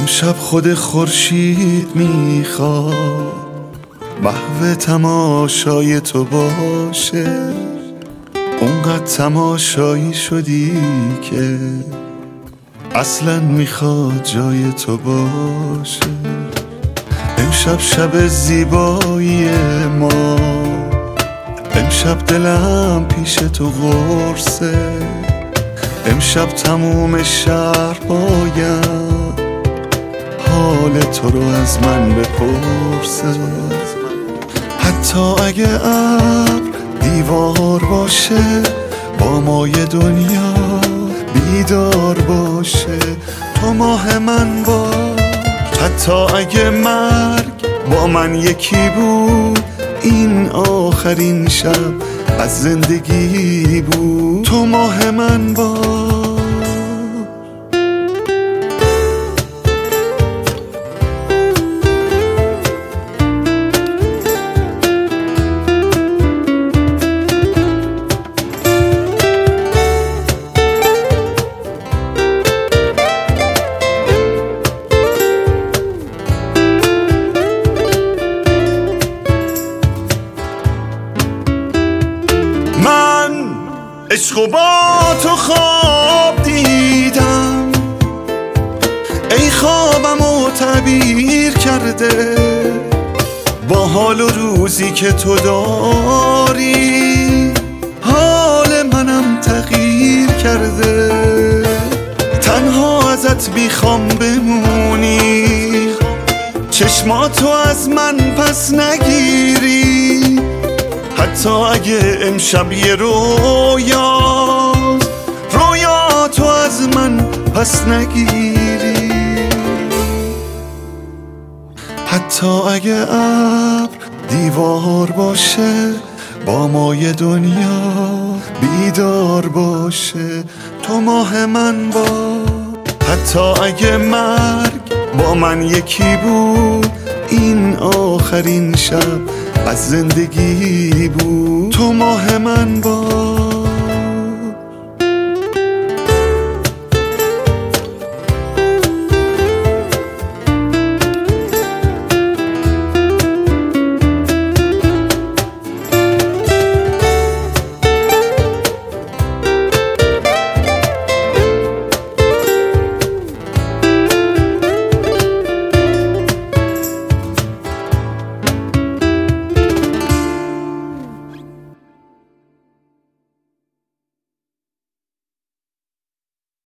امشب خود خورشید میخواد محو تماشای تو باشه، اونقدر تماشایی شدی که اصلا میخواد جای تو باشه. امشب شب زیبایی ما، امشب دلم پیش تو قرصه، امشب تموم شهر باید حال تو رو از من بپرسه. حتی اگه ابر دیوار باشه، با مای دنیا بیدار باشه، تو ماه من باش. حتی اگه مرگ با من یکی بود، این آخرین شب از زندگی بود، تو ماه من باش. عشق با تو خواب دیدم، ای خوابمو تعبیر کرده با حال و روزی که تو داری، حال منم تغییر کرده. تنها ازت میخوام بمونی، چشماتو از من پس نگیری، حتی اگه امشب یه رویا تو از من پس نگیری. حتی اگه ابر دیوار باشه، با مای دنیا بیدار باشه، تو ماه من باش. حتی اگه مرگ با من یکی بود، این آخرین شب از زندگی بود، تو ماه من باش.